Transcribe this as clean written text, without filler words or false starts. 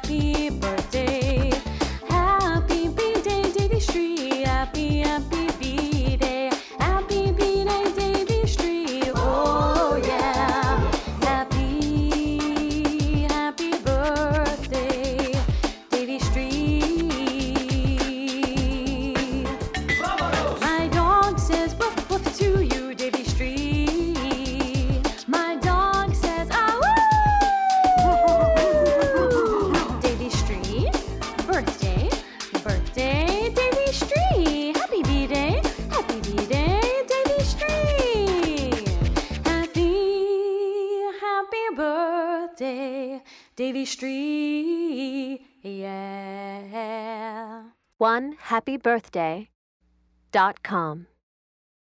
happy birthday. Happy B-Day, Davy Street. Happy, happy B-Day. Happy B-Day, Davy Street. Oh yeah. Happy, happy birthday, Davy Street. My dog says woof woof to you, Davy Street. My dog says ah woo. Davy Street, birthday, birthday, Davy Street. Happy B-Day, Davy Street. Happy, happy birthday, Davy Street. Yeah. OneHappyBirthday.com